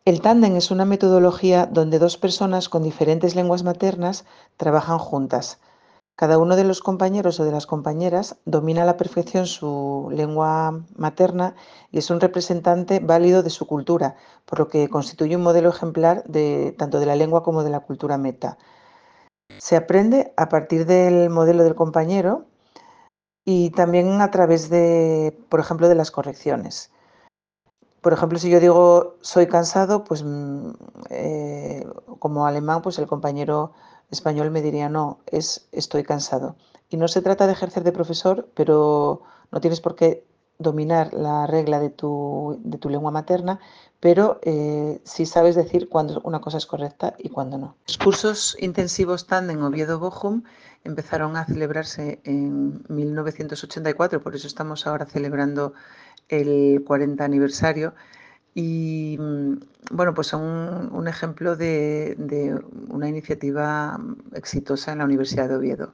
El tándem es una metodología donde dos personas con diferentes lenguas maternas trabajan juntas. Cada uno de los compañeros o de las compañeras domina a la perfección su lengua materna y es un representante válido de su cultura, por lo que constituye un modelo ejemplar tanto de la lengua como de la cultura meta. Se aprende a partir del modelo del compañero y también a través de, por ejemplo, de las correcciones. Por ejemplo, si yo digo soy cansado, pues como alemán, pues el compañero español me diría no, es estoy cansado. Y no se trata de ejercer de profesor, pero no tienes por qué dominar la regla de tu lengua materna, pero sí sabes decir cuándo una cosa es correcta y cuándo no. Los cursos intensivos Tandem Oviedo-Bochum empezaron a celebrarse en 1984, por eso estamos ahora celebrando el 40 aniversario y bueno, pues son un ejemplo de una iniciativa exitosa en la Universidad de Oviedo.